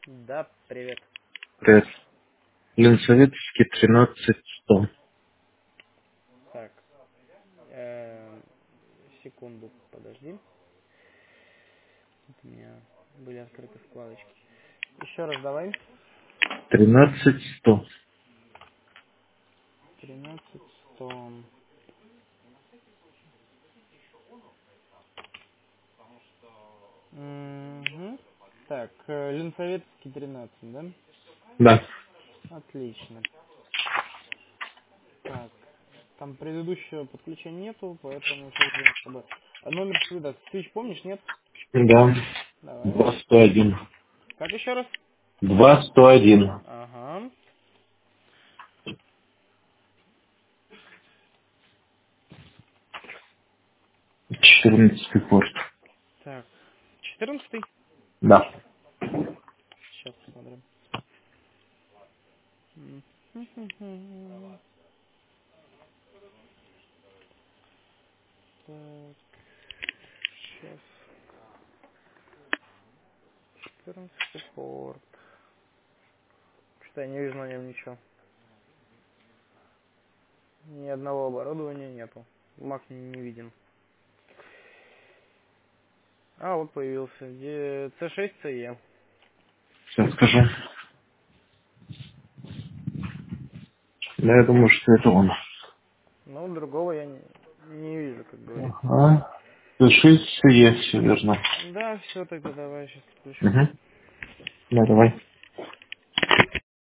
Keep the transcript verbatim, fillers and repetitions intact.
Да, привет. Привет. Ленсоветский тринадцать сто. Так, э, секунду, подожди. Тут у меня были открыты вкладочки. Еще раз давай. Тринадцать сто. тринадцать сто. Угу. Так, э, Ленсоветский тринадцать, да? Да. Отлично. Так, там предыдущего подключения нету, поэтому сейчас будем с тобой. А номер сюда, свич помнишь, нет? Да. Давай. Два сто один. Как еще раз? Два сто один. Ага. Четырнадцатый порт. Так, четырнадцатый. Да. Сейчас посмотрим. Мгм. Так, сейчас. четырнадцатый порт. Что-то я не вижу на нем ничего. Ни одного оборудования нету. Мак не, не виден. А, вот появился. Где си шесть си и. Сейчас скажу. Да, я думаю, что это он. Ну, другого я не, не вижу, как говорится. Ага. шесть есть, все верно. Да, все, тогда давай сейчас включу. Угу. Да, давай.